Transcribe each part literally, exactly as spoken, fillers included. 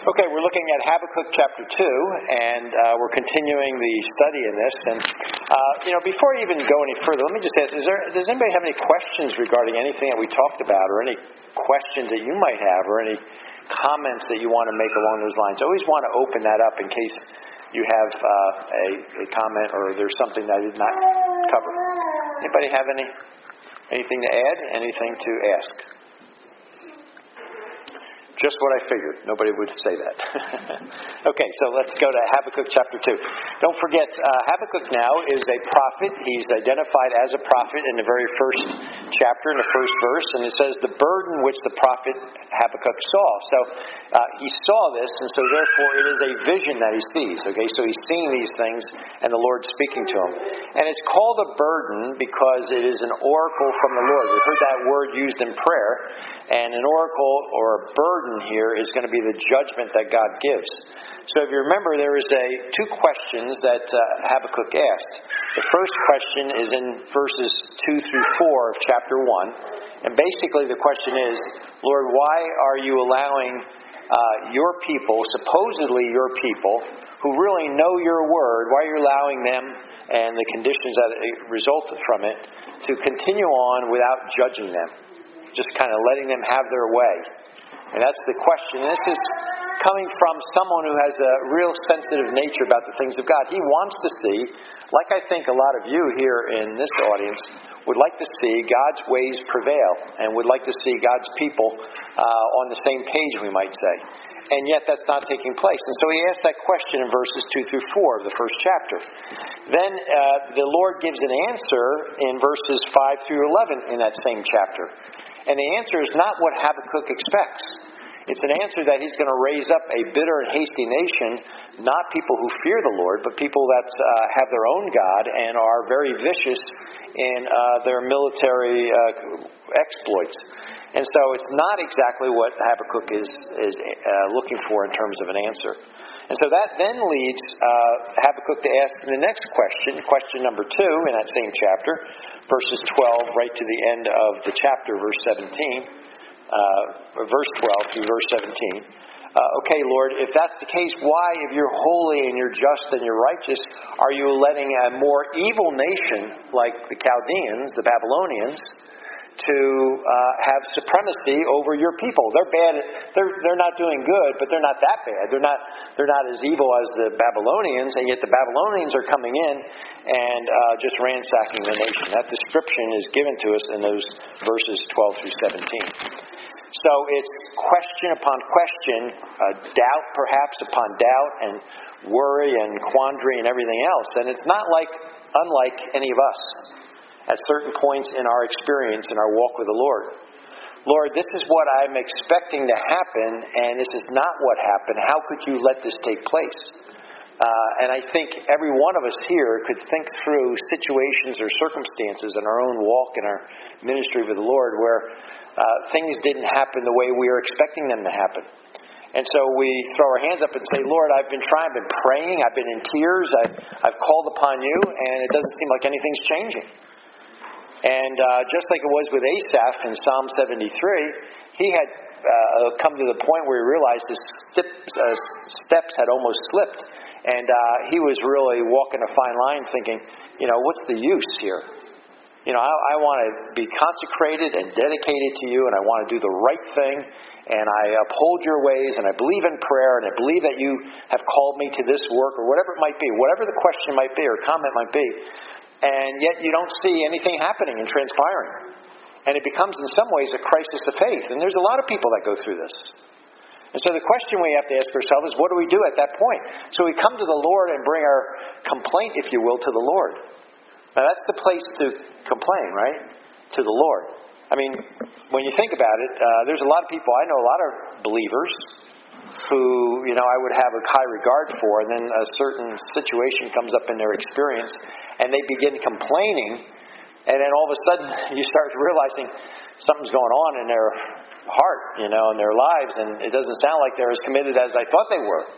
Okay, we're looking at Habakkuk chapter two, and uh, we're continuing the study in this. And, uh, you know, before I even go any further, let me just ask, is there, does anybody have any questions regarding anything that we talked about, or any questions that you might have, or any comments that you want to make along those lines? I always want to open that up in case you have uh, a, a comment or there's something that I did not cover. Anybody have any anything to add, anything to ask? Just what I figured. Nobody would say that. Okay, so let's go to Habakkuk chapter two. Don't forget, uh, Habakkuk now is a prophet. He's identified as a prophet in the very first chapter, in the first verse, and it says, the burden which the prophet Habakkuk saw. So uh, he saw this, and so therefore it is a vision that he sees. Okay, so he's seeing these things, and the Lord's speaking to him. And it's called a burden because it is an oracle from the Lord. We've heard that word used in prayer, and an oracle or a burden here is going to be the judgment that God gives. So if you remember, there is a two questions that uh, Habakkuk asked. The first question is in verses two through four of chapter one. And basically the question is, Lord, why are you allowing uh, your people, supposedly your people, who really know your word, why are you allowing them and the conditions that resulted from it to continue on without judging them? Just kind of letting them have their way. And that's the question. And this is coming from someone who has a real sensitive nature about the things of God. He wants to see, like I think a lot of you here in this audience would like to see God's ways prevail and would like to see God's people uh, on the same page, we might say. And yet that's not taking place. And so he asked that question in verses two through four of the first chapter. Then uh, the Lord gives an answer in verses five through eleven in that same chapter. And the answer is not what Habakkuk expects. It's an answer that he's going to raise up a bitter and hasty nation, not people who fear the Lord, but people that uh, have their own God and are very vicious in uh, their military uh, exploits. And so it's not exactly what Habakkuk is, is uh, looking for in terms of an answer. And so that then leads uh, Habakkuk to ask the next question, question number two in that same chapter, verses twelve right to the end of the chapter, verse seventeen, uh, verse twelve through verse seventeen. Uh, okay, Lord, if that's the case, why, if you're holy and you're just and you're righteous, are you letting a more evil nation like the Chaldeans, the Babylonians, to uh, have supremacy over your people? They're bad. They're they're not doing good, but they're not that bad. They're not they're not as evil as the Babylonians, and yet the Babylonians are coming in and uh, just ransacking the nation. That description is given to us in those verses twelve through seventeen. So it's question upon question, uh, doubt perhaps upon doubt, and worry and quandary and everything else. And it's not like unlike any of us at certain points in our experience, in our walk with the Lord. Lord, this is what I'm expecting to happen, and this is not what happened. How could you let this take place? Uh, and I think every one of us here could think through situations or circumstances in our own walk, in our ministry with the Lord, where uh, things didn't happen the way we were expecting them to happen. And so we throw our hands up and say, Lord, I've been trying, I've been praying, I've been in tears, I've, I've called upon you, and it doesn't seem like anything's changing. And uh, just like it was with Asaph in Psalm seventy-three, he had uh, come to the point where he realized his steps, uh, steps had almost slipped. And uh, he was really walking a fine line thinking, you know, what's the use here? You know, I, I want to be consecrated and dedicated to you, and I want to do the right thing, and I uphold your ways, and I believe in prayer, and I believe that you have called me to this work, or whatever it might be, whatever the question might be or comment might be. And yet you don't see anything happening and transpiring. And it becomes in some ways a crisis of faith. And there's a lot of people that go through this. And so the question we have to ask ourselves is, what do we do at that point? So we come to the Lord and bring our complaint, if you will, to the Lord. Now that's the place to complain, right? To the Lord. I mean, when you think about it, uh, there's a lot of people, I know a lot of believers who, you know, I would have a high regard for, and then a certain situation comes up in their experience, and they begin complaining, and then all of a sudden you start realizing something's going on in their heart, you know, in their lives, and it doesn't sound like they're as committed as I thought they were.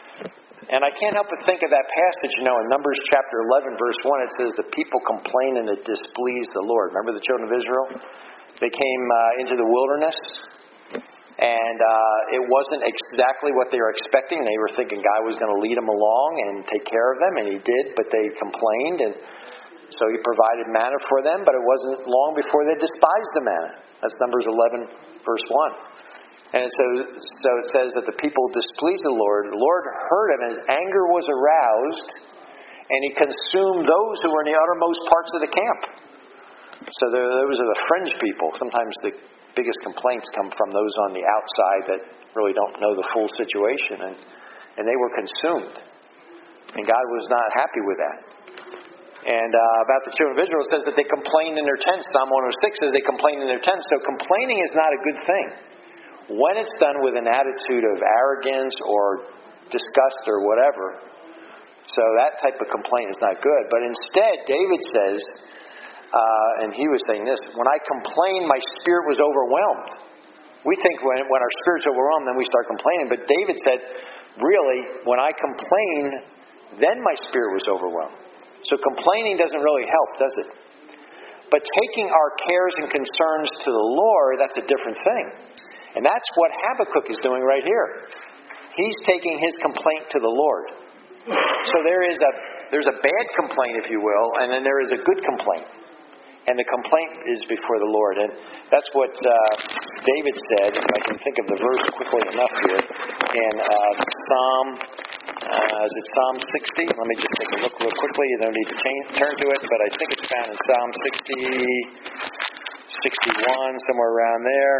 And I can't help but think of that passage, you know, in Numbers chapter eleven, verse one, it says, the people complained and it displeased the Lord. Remember the children of Israel? They came uh, into the wilderness, And uh, it wasn't exactly what they were expecting. They were thinking God was going to lead them along and take care of them, and He did, but they complained, and so He provided manna for them, but it wasn't long before they despised the manna. That's Numbers eleven, verse one. And so, so it says that the people displeased the Lord. The Lord heard him, and His anger was aroused, and He consumed those who were in the uttermost parts of the camp. So there, those are the fringe people. Sometimes the biggest complaints come from those on the outside that really don't know the full situation, and, and they were consumed. And God was not happy with that. And uh, about the children of Israel, it says that they complained in their tents. Psalm one oh six says they complained in their tents. So complaining is not a good thing when it's done with an attitude of arrogance or disgust or whatever. So that type of complaint is not good. But instead, David says, Uh, and he was saying this, when I complained, my spirit was overwhelmed. We think when, when our spirit's overwhelmed, then we start complaining. But David said, really, when I complain, then my spirit was overwhelmed. So complaining doesn't really help, does it? But taking our cares and concerns to the Lord, that's a different thing. And that's what Habakkuk is doing right here. He's taking his complaint to the Lord. So there is a there's a bad complaint, if you will, and then there is a good complaint. And the complaint is before the Lord. And that's what uh, David said, if I can think of the verse quickly enough here, in uh, Psalm, uh, is it Psalm sixty? Let me just take a look real quickly. You don't need to change, turn to it, but I think it's found in Psalm sixty, sixty-one, somewhere around there.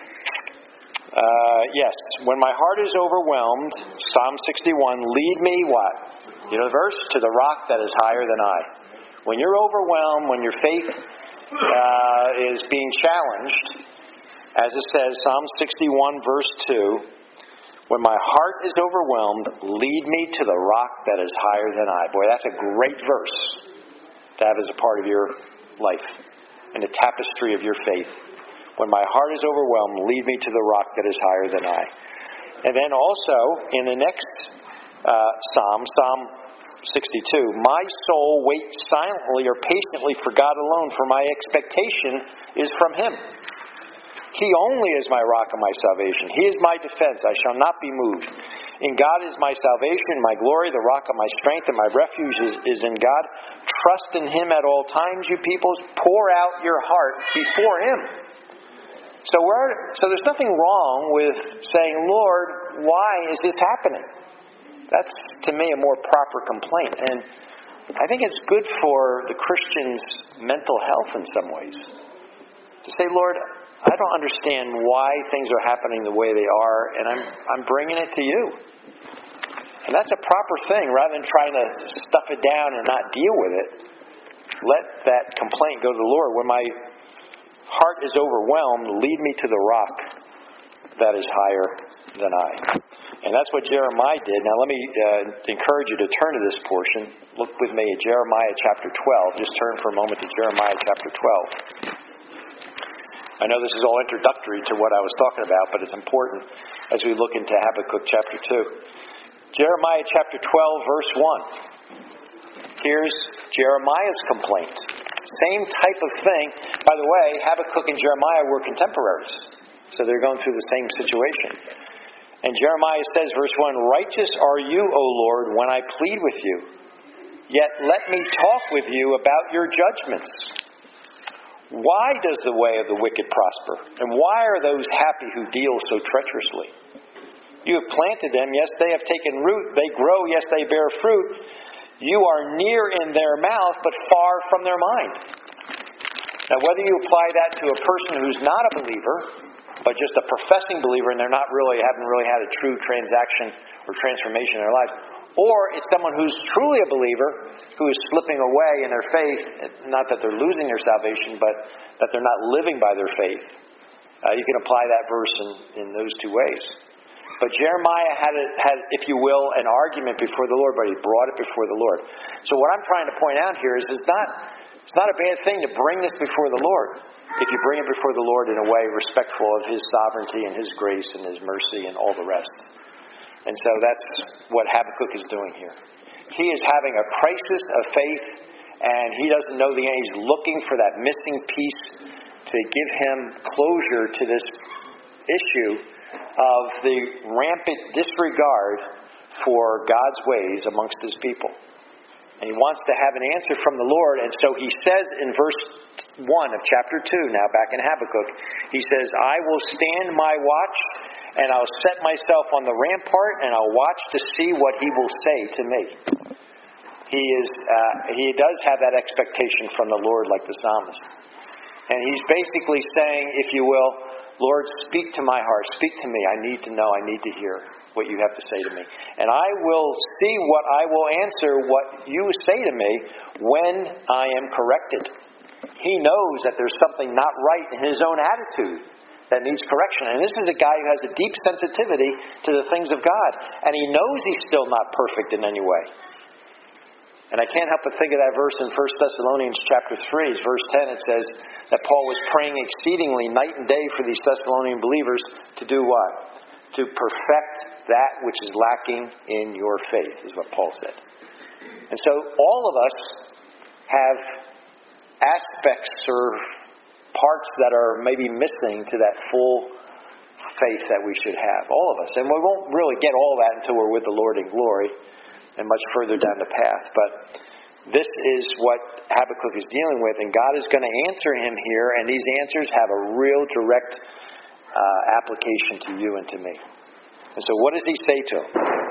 Uh, yes, when my heart is overwhelmed, Psalm sixty-one, lead me, what? You know the verse? To the rock that is higher than I. When you're overwhelmed, when your faith uh, is being challenged, as it says, Psalm sixty-one, verse two, when my heart is overwhelmed, lead me to the rock that is higher than I. Boy, that's a great verse to have as a part of your life and the tapestry of your faith. When my heart is overwhelmed, lead me to the rock that is higher than I. And then also, in the next uh, Psalm, Psalm sixty-two, my soul waits silently or patiently for God alone, for my expectation is from Him. He only is my rock and my salvation. He is my defense. I shall not be moved. In God is my salvation, my glory, the rock of my strength, and my refuge is, is in God. Trust in Him at all times, you peoples. Pour out your heart before Him. So we're, so there's nothing wrong with saying, Lord, why is this happening? That's, to me, a more proper complaint. And I think it's good for the Christian's mental health in some ways. To say, Lord, I don't understand why things are happening the way they are, and I'm I'm bringing it to You. And that's a proper thing, rather than trying to stuff it down and not deal with it. Let that complaint go to the Lord. When my heart is overwhelmed, lead me to the rock that is higher than I. And that's what Jeremiah did. Now let me uh, encourage you to turn to this portion. Look with me at Jeremiah chapter twelve. Just turn for a moment to Jeremiah chapter twelve. I know this is all introductory to what I was talking about, but it's important as we look into Habakkuk chapter two. Jeremiah chapter twelve, verse one. Here's Jeremiah's complaint. Same type of thing. By the way, Habakkuk and Jeremiah were contemporaries. So they're going through the same situation. And Jeremiah says, verse one, righteous are You, O Lord, when I plead with You. Yet let me talk with You about Your judgments. Why does the way of the wicked prosper? And why are those happy who deal so treacherously? You have planted them, yes, they have taken root. They grow, yes, they bear fruit. You are near in their mouth, but far from their mind. Now, whether you apply that to a person who's not a believer, but just a professing believer, and they're not really, haven't really had a true transaction or transformation in their life, or it's someone who's truly a believer who is slipping away in their faith, not that they're losing their salvation, but that they're not living by their faith. Uh, you can apply that verse in, in those two ways. But Jeremiah had, a, had, if you will, an argument before the Lord, but he brought it before the Lord. So what I'm trying to point out here is it's not, it's not a bad thing to bring this before the Lord, if you bring it before the Lord in a way respectful of His sovereignty and His grace and His mercy and all the rest. And so that's what Habakkuk is doing here. He is having a crisis of faith, and he doesn't know the end. He's looking for that missing piece to give him closure to this issue of the rampant disregard for God's ways amongst his people. And he wants to have an answer from the Lord. And so he says in verse one of chapter two, now back in Habakkuk, he says, I will stand my watch, and I'll set myself on the rampart, and I'll watch to see what he will say to me. He is, uh, he does have that expectation from the Lord like the psalmist. And he's basically saying, if you will, Lord, speak to my heart, speak to me. I need to know, I need to hear what you have to say to me. And I will see what I will answer what you say to me when I am corrected. He knows that there's something not right in his own attitude that needs correction. And this is a guy who has a deep sensitivity to the things of God. And he knows he's still not perfect in any way. And I can't help but think of that verse in First Thessalonians chapter three, verse ten. It says that Paul was praying exceedingly night and day for these Thessalonian believers to do what? To perfect that which is lacking in your faith, is what Paul said. And so all of us have aspects or parts that are maybe missing to that full faith that we should have. All of us. And we won't really get all that until we're with the Lord in glory and much further down the path. But this is what Habakkuk is dealing with, and God is going to answer him here, and these answers have a real direct uh, application to you and to me. And so what does he say to him?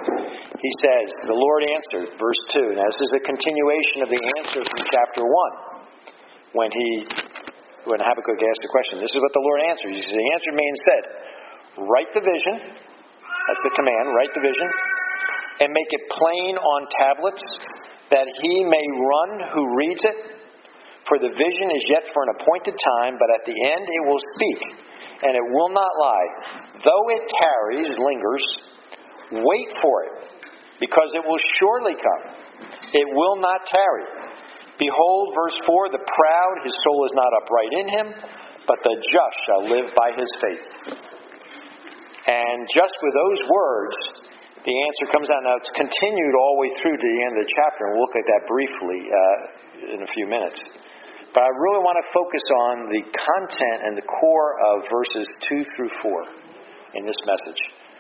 He says, the Lord answered, verse two. Now this is a continuation of the answer from chapter one. When he, when Habakkuk asked the question, this is what the Lord answered. He said, he answered me and said, write the vision. That's the command, write the vision. And make it plain on tablets, that he may run who reads it. For the vision is yet for an appointed time, but at the end it will speak, and it will not lie. Though it tarries, lingers, wait for it, because it will surely come. It will not tarry. Behold, verse four, the proud, his soul is not upright in him, but the just shall live by his faith. And just with those words, the answer comes out. Now, it's continued all the way through to the end of the chapter, and we'll look at that briefly uh, in a few minutes. But I really want to focus on the content and the core of verses two through four in this message.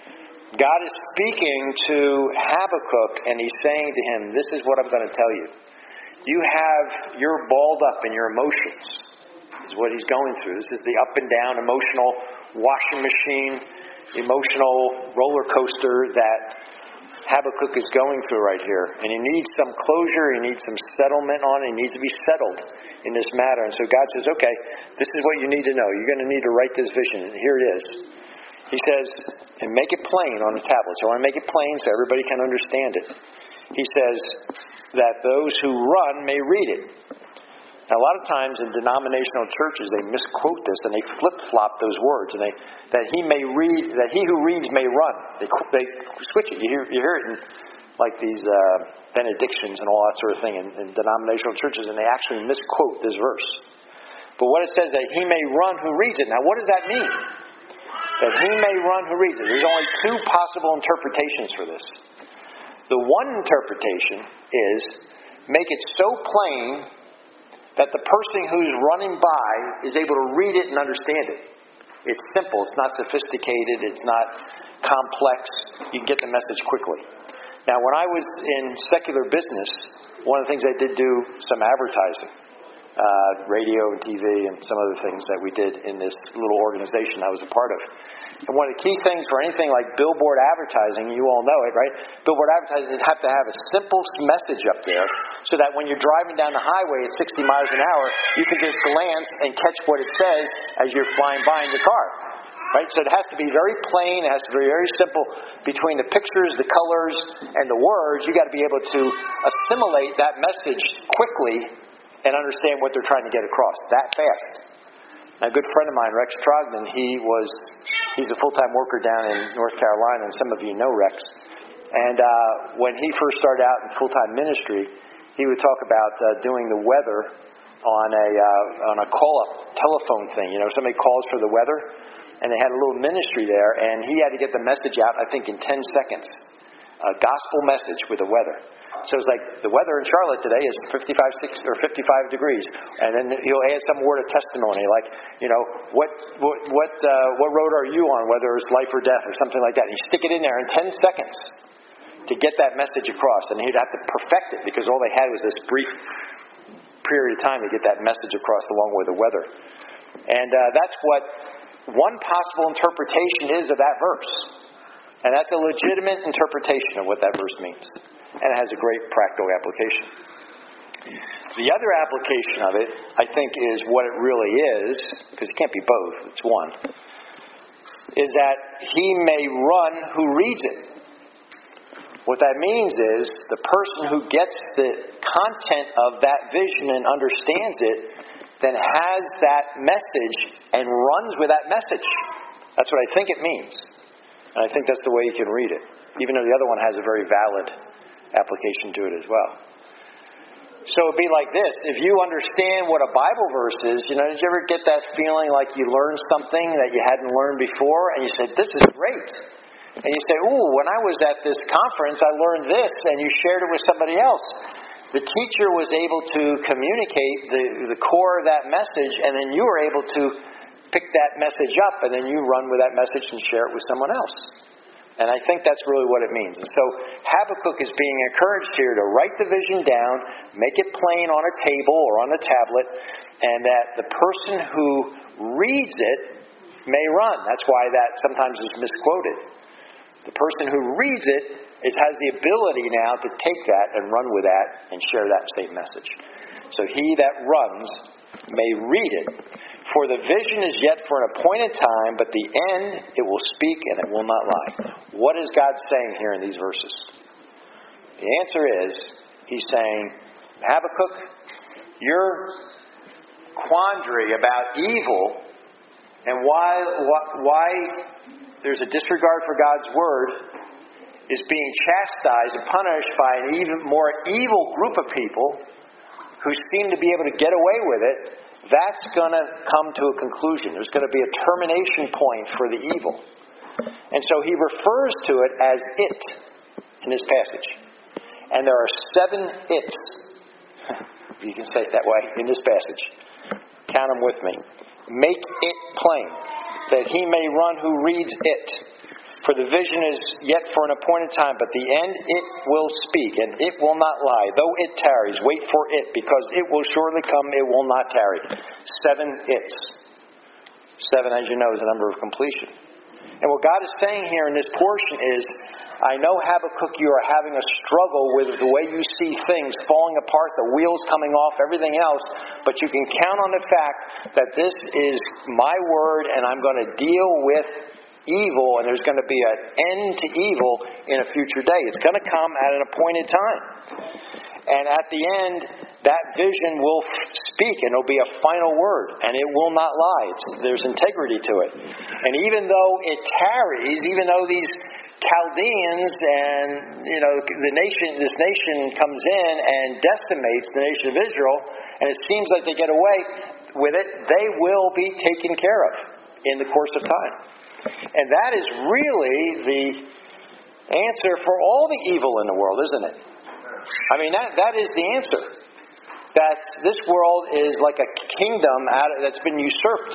God is speaking to Habakkuk, and he's saying to him, this is what I'm going to tell you. You have, you're balled up in your emotions. This is what he's going through. This is the up and down emotional washing machine, emotional roller coaster that Habakkuk is going through right here. And he needs some closure, he needs some settlement on it, he needs to be settled in this matter. And so God says, okay, this is what you need to know. You're going to need to write this vision, and here it is. He says, and make it plain on the tablets. I want to make it plain so everybody can understand it. He says that those who run may read it. Now, a lot of times in denominational churches, they misquote this and they flip-flop those words, and they that he may read, that he who reads may run. They they switch it. You hear you hear it in like these uh, benedictions and all that sort of thing in, in denominational churches, and they actually misquote this verse. But what it says that he may run who reads it. Now, what does that mean? That he may run who reads it. There's only two possible interpretations for this. The one interpretation is make it so plain that the person who's running by is able to read it and understand it. It's simple. It's not sophisticated. It's not complex. You can get the message quickly. Now, when I was in secular business, one of the things I did do some advertising, uh, radio and T V and some other things that we did in this little organization I was a part of. And one of the key things for anything like billboard advertising, you all know it, right? Billboard advertising have to have a simple message up there so that when you're driving down the highway at sixty miles an hour, you can just glance and catch what it says as you're flying by in your car. Right? So it has to be very plain, it has to be very simple. Between the pictures, the colors, and the words, you've got to be able to assimilate that message quickly and understand what they're trying to get across that fast. Now, a good friend of mine, Rex Trogdon, he was, he's a full-time worker down in North Carolina, and some of you know Rex. And uh, when he first started out in full-time ministry, he would talk about uh, doing the weather on a uh, on a call-up telephone thing. You know, somebody calls for the weather, and they had a little ministry there, and he had to get the message out, I think, in ten seconds. A gospel message with the weather. So it's like, the weather in Charlotte today is fifty-five, six, or fifty-five degrees. And then he'll add some word of testimony, like, you know, what what what, uh, what road are you on, whether it's life or death or something like that. And you stick it in there in ten seconds to get that message across. And he'd have to perfect it because all they had was this brief period of time to get that message across along with the weather. And uh, that's what one possible interpretation is of that verse. And that's a legitimate interpretation of what that verse means. And it has a great practical application. The other application of it, I think, is what it really is, because it can't be both, it's one, is that he may run who reads it. What that means is the person who gets the content of that vision and understands it then has that message and runs with that message. That's what I think it means. And I think that's the way you can read it, even though the other one has a very valid application to it as well. So it'd be like this. If you understand what a Bible verse is, you know, did you ever get that feeling like you learned something that you hadn't learned before, and you said, this is great. And you say, ooh, when I was at this conference, I learned this, and you shared it with somebody else. The teacher was able to communicate the, the core of that message, and then you were able to pick that message up, and then you run with that message and share it with someone else. And I think that's really what it means. And so Habakkuk is being encouraged here to write the vision down, make it plain on a table or on a tablet, and that the person who reads it may run. That's why that sometimes is misquoted. The person who reads it is, has the ability now to take that and run with that and share that same message. So he that runs may read it. For the vision is yet for an appointed time, but the end it will speak and it will not lie. What is God saying here in these verses? The answer is, he's saying, Habakkuk, your quandary about evil and why why there's a disregard for God's word is being chastised and punished by an even more evil group of people who seem to be able to get away with it. That's going to come to a conclusion. There's going to be a termination point for the evil. And so he refers to it as it in this passage. And there are seven its, you can say it that way, in this passage. Count them with me. Make it plain, that he may run who reads it. For the vision is yet for an appointed time, but the end it will speak, and it will not lie. Though it tarries, wait for it, because it will surely come, it will not tarry. Seven its. Seven, as you know, is a number of completion. And what God is saying here in this portion is, I know, Habakkuk, you are having a struggle with the way you see things falling apart, the wheels coming off, everything else, but you can count on the fact that this is my word, and I'm going to deal with evil, and there's going to be an end to evil in a future day. It's going to come at an appointed time. And at the end, that vision will speak, and it'll be a final word, and it will not lie. It's, there's integrity to it. And even though it tarries, even though these Chaldeans and, you know, the nation, this nation comes in and decimates the nation of Israel, and it seems like they get away with it, they will be taken care of in the course of time. And that is really the answer for all the evil in the world, isn't it? I mean, that that is the answer. That this world is like a kingdom out of, that's been usurped.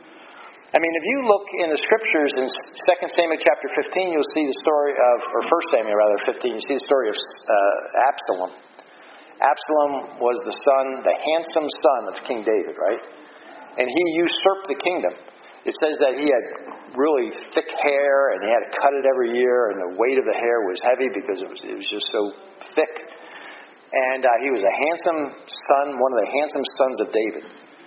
I mean, if you look in the scriptures in Second Samuel chapter fifteen, you'll see the story of, or First Samuel rather, fifteen, you see the story of uh, Absalom. Absalom was the son, the handsome son of King David, right? And he usurped the kingdom. It says that he had really thick hair, and he had to cut it every year, and the weight of the hair was heavy because it was it was just so thick. And uh, he was a handsome son, one of the handsome sons of David.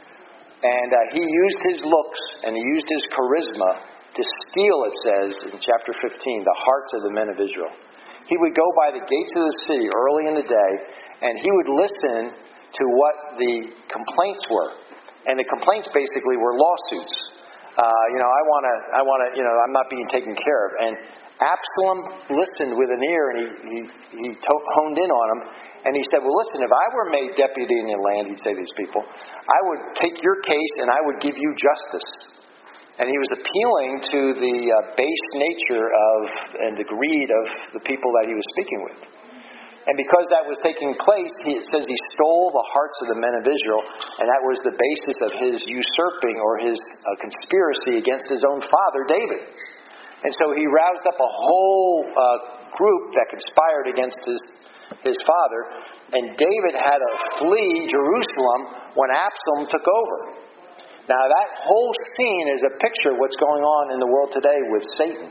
And uh, he used his looks and he used his charisma to steal, it says in chapter fifteen, the hearts of the men of Israel. He would go by the gates of the city early in the day, and he would listen to what the complaints were. And the complaints basically were lawsuits. Uh, you know, I want to, I want to, you know, I'm not being taken care of. And Absalom listened with an ear, and he he, he to- honed in on him. And he said, well, listen, if I were made deputy in the land, he'd say to these people, I would take your case and I would give you justice. And he was appealing to the uh, base nature of and the greed of the people that he was speaking with. And because that was taking place, he, it says he stole the hearts of the men of Israel, and that was the basis of his usurping or his uh, conspiracy against his own father, David. And so he roused up a whole uh, group that conspired against his, his father, and David had to flee Jerusalem when Absalom took over. Now that whole scene is a picture of what's going on in the world today with Satan.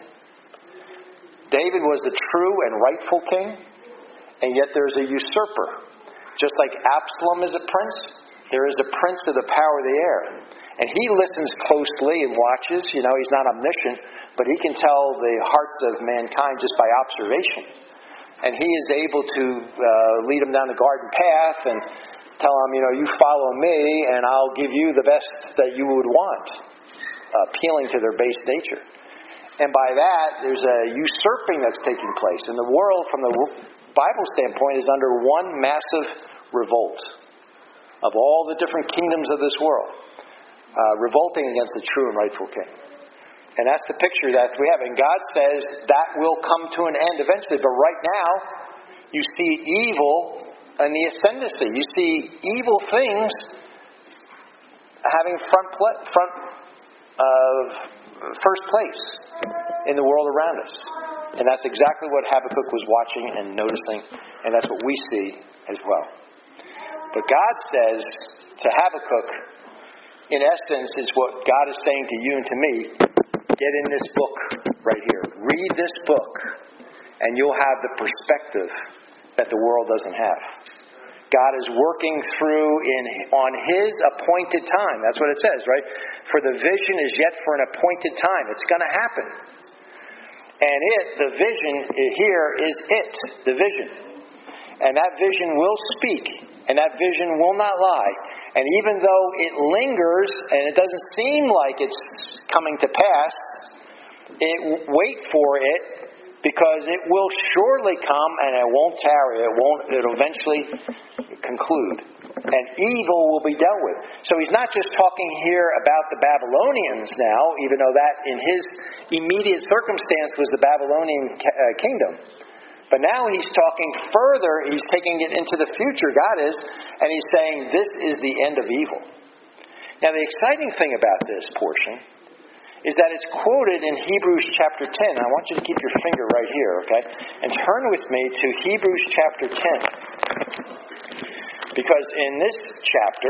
David was the true and rightful king, and yet there's a usurper. Just like Absalom is a prince, there is a prince of the power of the air. And he listens closely and watches. You know, he's not omniscient, but he can tell the hearts of mankind just by observation. And he is able to uh, lead them down the garden path and tell them, you know, you follow me and I'll give you the best that you would want, appealing to their base nature. And by that, there's a usurping that's taking place. And the world, from the Bible standpoint, is under one massive revolt of all the different kingdoms of this world, uh, revolting against the true and rightful king. And that's the picture that we have. And God says that will come to an end eventually. But right now, you see evil and the ascendancy. You see evil things having front pl- front of first place in the world around us. And that's exactly what Habakkuk was watching and noticing, and that's what we see as well. But God says to Habakkuk, in essence, is what God is saying to you and to me: get in this book right here. Read this book, and you'll have the perspective that the world doesn't have. God is working through in on His appointed time. That's what it says, right? For the vision is yet for an appointed time. It's going to happen. And it, the vision here is it, the vision. And that vision will speak, and that vision will not lie. And even though it lingers, and it doesn't seem like it's coming to pass, it wait for it, because it will surely come, and it won't tarry. It won't. It'll eventually conclude, and evil will be dealt with. So he's not just talking here about the Babylonians now, even though that in his immediate circumstance was the Babylonian kingdom. But now he's talking further. He's taking it into the future. God is, and he's saying this is the end of evil. Now, the exciting thing about this portion is that it's quoted in Hebrews chapter ten. I want you to keep your finger right here, okay? And turn with me to Hebrews chapter ten. Because in this chapter,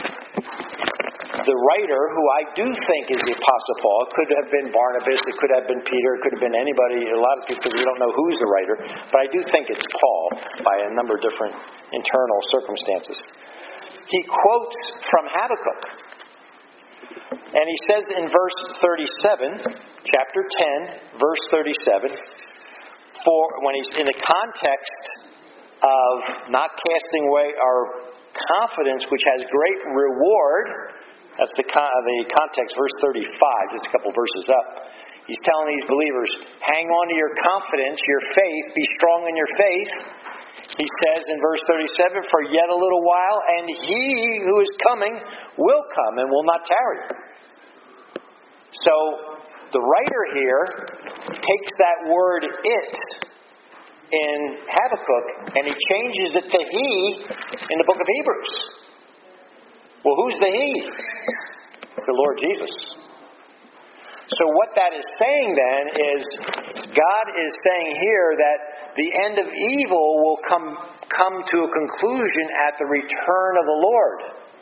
the writer, who I do think is the Apostle Paul, it could have been Barnabas, it could have been Peter, it could have been anybody, a lot of people, we don't know who's the writer, but I do think it's Paul by a number of different internal circumstances. He quotes from Habakkuk. And he says in verse thirty-seven, chapter ten, verse thirty-seven, for when he's in the context of not casting away our confidence, which has great reward. That's the con- the context, verse thirty-five, just a couple verses up. He's telling these believers, hang on to your confidence, your faith, be strong in your faith. He says in verse thirty-seven, for yet a little while, and he who is coming will come and will not tarry. So the writer here takes that word it in Habakkuk and he changes it to he in the book of Hebrews. Well, who's the he? It's the Lord Jesus. So what that is saying then is God is saying here that the end of evil will come, come to a conclusion at the return of the Lord.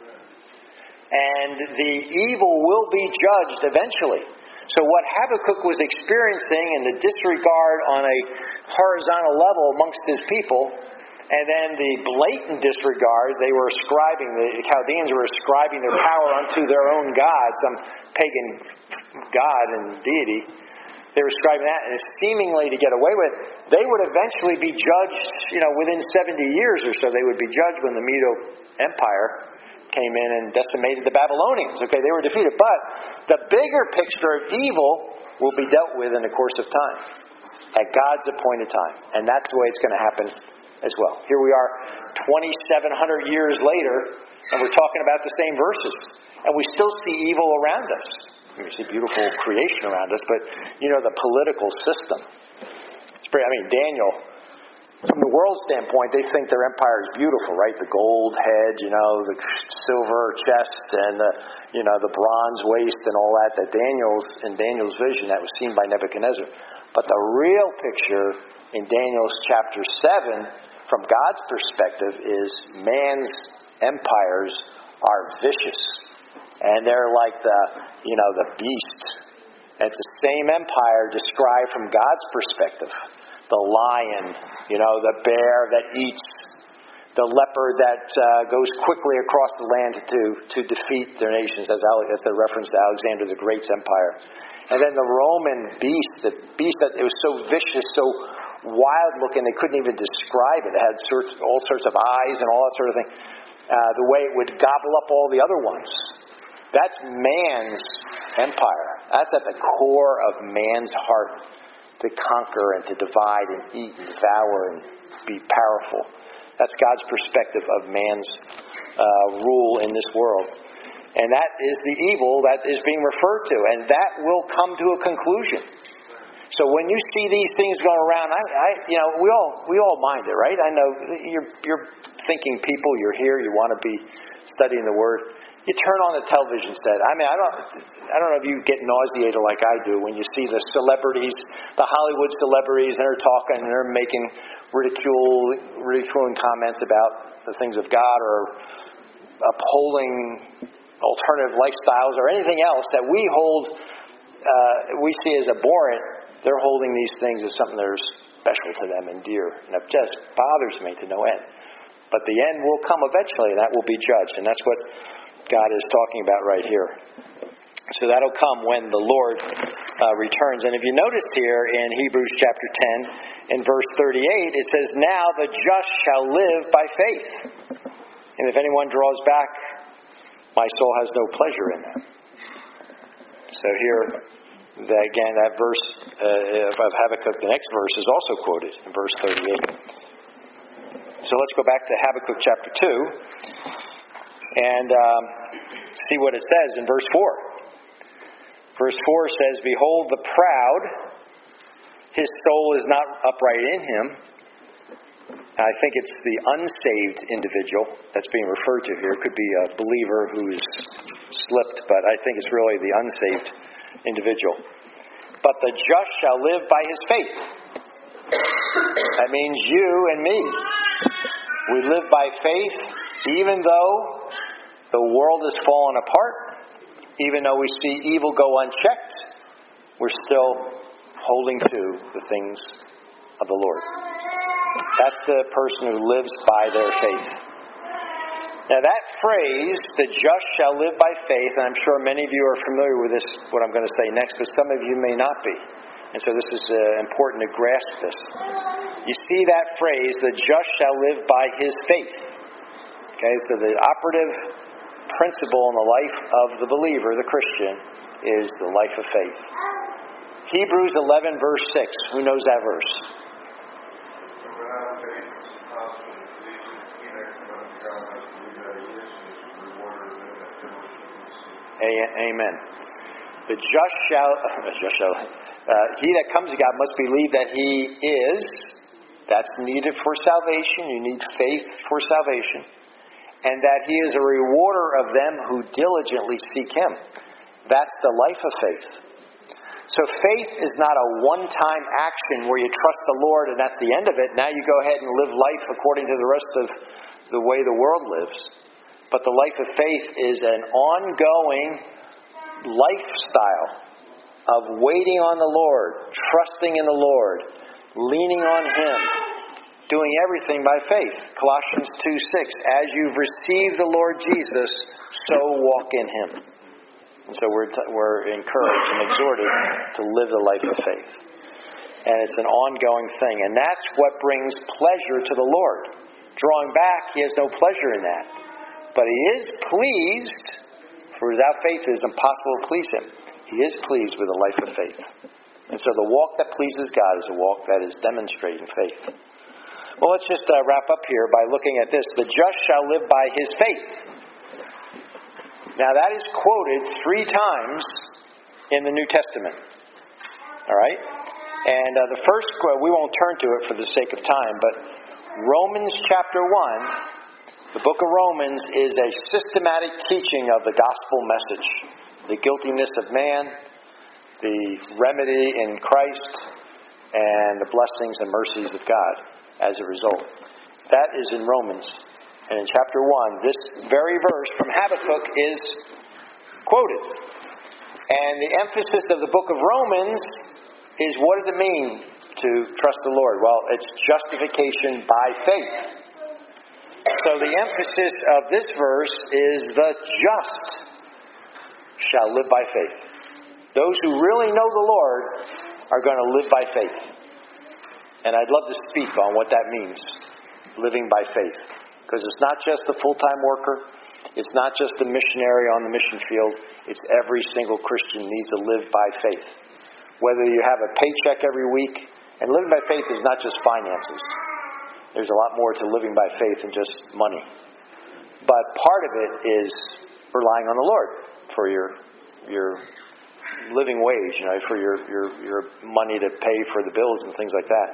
And the evil will be judged eventually. So what Habakkuk was experiencing in the disregard on a horizontal level amongst his people, and then the blatant disregard, they were ascribing, the Chaldeans were ascribing their power unto their own god, some pagan god and deity. They were ascribing that, and seemingly to get away with it, they would eventually be judged, you know, within seventy years or so. They would be judged when the Medo Empire came in and decimated the Babylonians. Okay, they were defeated. But the bigger picture of evil will be dealt with in the course of time, at God's appointed time. And that's the way it's going to happen as well. Here we are twenty-seven hundred years later, and we're talking about the same verses. And we still see evil around us. We see beautiful creation around us, but, you know, the political system. It's pretty, I mean, Daniel, From the world standpoint, they think their empire is beautiful, right? The gold head, you know, the silver chest, and the, you know, the bronze waist, and all that. That Daniel's in Daniel's vision that was seen by Nebuchadnezzar. But the real picture in Daniel's chapter seven, from God's perspective, is man's empires are vicious, and they're like the, you know, the beast. And it's the same empire described from God's perspective. The lion, you know, the bear that eats, the leopard that uh, goes quickly across the land to to defeat their nations. That's, that's a reference to Alexander the Great's empire. And then the Roman beast, the beast that it was so vicious, so wild looking, they couldn't even describe it. It had sorts, all sorts of eyes and all that sort of thing. Uh, the way it would gobble up all the other ones. That's man's empire. That's at the core of man's heart. To conquer and to divide and eat and devour and be powerful. That's God's perspective of man's uh, rule in this world. And that is the evil that is being referred to. And that will come to a conclusion. So when you see these things going around, I, I you know, we all we all mind it, right? I know you're you're thinking people, you're here, you want to be studying the Word. You turn on the television set. I mean, I don't, I don't know if you get nauseated like I do when you see the celebrities, the Hollywood celebrities, and they're talking and they're making ridicule, ridiculing comments about the things of God or upholding alternative lifestyles or anything else that we hold, uh, we see as abhorrent. They're holding these things as something that are special to them and dear, and it just bothers me to no end. But the end will come eventually, and that will be judged, and that's what God is talking about right here. So that'll come when the Lord uh, returns. And if you notice here in Hebrews chapter ten, in verse thirty-eight, it says, "Now the just shall live by faith. And if anyone draws back, my soul has no pleasure in that." So here, that, again, that verse uh, of Habakkuk, the next verse, is also quoted in verse thirty-eight. So let's go back to Habakkuk chapter two. And um, see what it says in verse four. Verse four says, "Behold, the proud, his soul is not upright in him." And I think it's the unsaved individual that's being referred to here. It could be a believer who's slipped, but I think it's really the unsaved individual. "But the just shall live by his faith." That means you and me. We live by faith even though the world is falling apart, even though we see evil go unchecked, we're still holding to the things of the Lord. That's the person who lives by their faith. Now that phrase, "the just shall live by faith," and I'm sure many of you are familiar with this, what I'm going to say next, but some of you may not be. And so this is uh, important to grasp this. You see that phrase, "the just shall live by his faith." Okay, so the operative principle in the life of the believer, the Christian, is the life of faith. Hebrews eleven, verse six. Who knows that verse? Amen. The just shall, uh, just shall uh, he that comes to God must believe that he is. That's needed for salvation. You need faith for salvation. And that he is a rewarder of them who diligently seek him. That's the life of faith. So faith is not a one-time action where you trust the Lord and that's the end of it. Now you go ahead and live life according to the rest of the way the world lives. But the life of faith is an ongoing lifestyle of waiting on the Lord, trusting in the Lord, leaning on him, doing everything by faith. Colossians two six, "As you've received the Lord Jesus, so walk in him." And so we're, t- we're encouraged and exhorted to live the life of faith. And it's an ongoing thing. And that's what brings pleasure to the Lord. Drawing back, he has no pleasure in that. But he is pleased, for without faith it is impossible to please him. He is pleased with a life of faith. And so the walk that pleases God is a walk that is demonstrating faith. Well, let's just uh, wrap up here by looking at this. "The just shall live by his faith." Now that is quoted three times in the New Testament. All right? And uh, the first, well, we won't turn to it for the sake of time, but Romans chapter one, the book of Romans, is a systematic teaching of the gospel message. The guiltiness of man, the remedy in Christ, and the blessings and mercies of God as a result. That is in Romans. And in chapter one, this very verse from Habakkuk is quoted. And the emphasis of the book of Romans is, what does it mean to trust the Lord? Well, it's justification by faith. So the emphasis of this verse is the just shall live by faith. Those who really know the Lord are going to live by faith. And I'd love to speak on what that means, living by faith. Because it's not just the full-time worker. It's not just the missionary on the mission field. It's every single Christian needs to live by faith. Whether you have a paycheck every week, and living by faith is not just finances. There's a lot more to living by faith than just money. But part of it is relying on the Lord for your your living wage, you know, for your, your, your money to pay for the bills and things like that.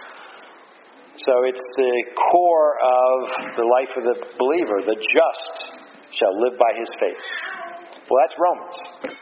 So it's the core of the life of the believer. The just shall live by his faith. Well, that's Romans.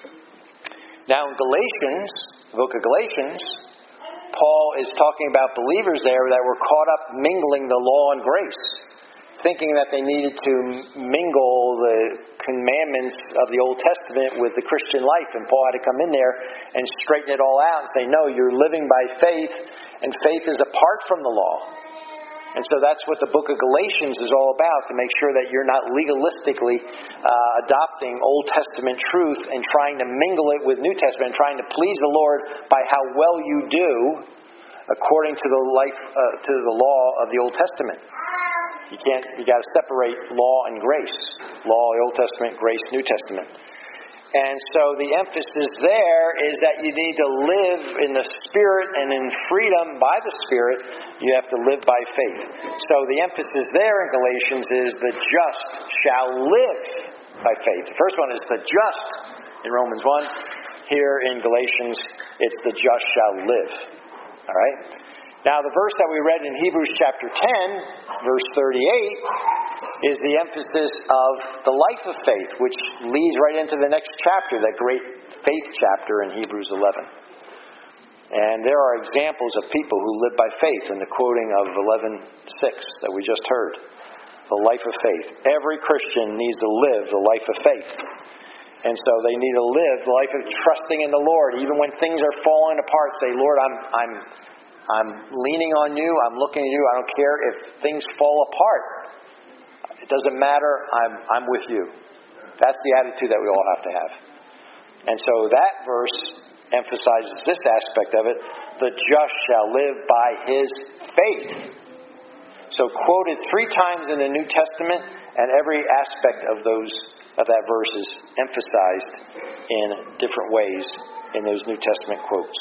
Now in Galatians, the book of Galatians, Paul is talking about believers there that were caught up mingling the law and grace, thinking that they needed to mingle the commandments of the Old Testament with the Christian life. And Paul had to come in there and straighten it all out and say, no, you're living by faith, and faith is apart from the law. And so that's what the book of Galatians is all about, to make sure that you're not legalistically uh, adopting Old Testament truth and trying to mingle it with New Testament, and trying to please the Lord by how well you do according to the life uh, to the law of the Old Testament. You can't. You got to separate law and grace. Law, Old Testament; grace, New Testament. And so the emphasis there is that you need to live in the Spirit, and in freedom by the Spirit, you have to live by faith. So the emphasis there in Galatians is the just shall live by faith. The first one is the just in Romans one. Here in Galatians, it's the just shall live. All right? Now the verse that we read in Hebrews chapter ten, verse thirty-eight, is the emphasis of the life of faith, which leads right into the next chapter, that great faith chapter in Hebrews eleven. And there are examples of people who live by faith in the quoting of eleven six that we just heard. The life of faith. Every Christian needs to live the life of faith. And so they need to live the life of trusting in the Lord. Even when things are falling apart, say, Lord, I'm I'm I'm leaning on you. I'm looking at you. I don't care if things fall apart. It doesn't matter. I'm I'm with you. That's the attitude that we all have to have. And so that verse emphasizes this aspect of it. The just shall live by his faith. So quoted three times in the New Testament, and every aspect of those of that verse is emphasized in different ways in those New Testament quotes.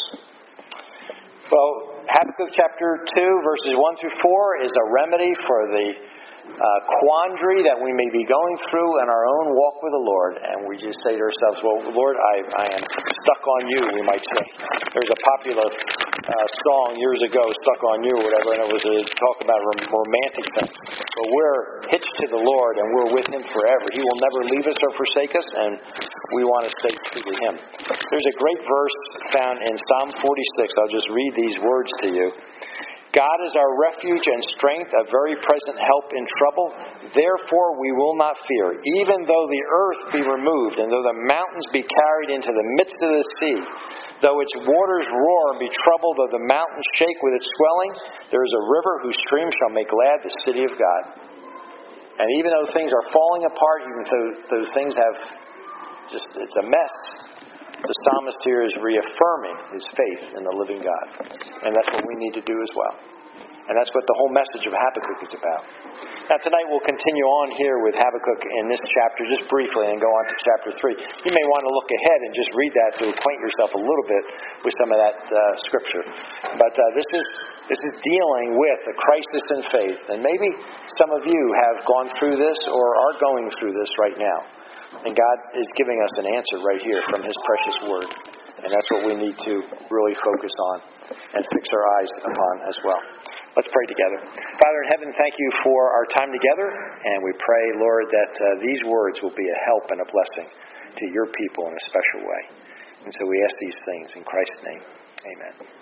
Well, Habakkuk chapter two, verses one through four is a remedy for the uh, quandary that we may be going through in our own walk with the Lord. And we just say to ourselves, well, Lord, I, I am stuck on you, we might say. There's a popular uh, song years ago, Stuck on You, or whatever, and it was a talk about rom- romantic things. But we're hitched to the Lord, and we're with him forever. He will never leave us or forsake us, and we want to stay true to him. There's a great verse found in Psalm forty-six. I'll just read these words to you. God is our refuge and strength, a very present help in trouble. Therefore we will not fear, even though the earth be removed, and though the mountains be carried into the midst of the sea. Though its waters roar and be troubled, though the mountains shake with its swelling, there is a river whose stream shall make glad the city of God. And even though things are falling apart, even though, though things have just, it's a mess, the psalmist here is reaffirming his faith in the living God. And that's what we need to do as well. And that's what the whole message of Habakkuk is about. Now tonight we'll continue on here with Habakkuk in this chapter just briefly and go on to chapter three. You may want to look ahead and just read that to acquaint yourself a little bit with some of that uh, scripture. But uh, this is this is dealing with a crisis in faith. And maybe some of you have gone through this or are going through this right now. And God is giving us an answer right here from his precious word. And that's what we need to really focus on and fix our eyes upon as well. Let's pray together. Father in heaven, thank you for our time together. And we pray, Lord, that uh, these words will be a help and a blessing to your people in a special way. And so we ask these things in Christ's name. Amen.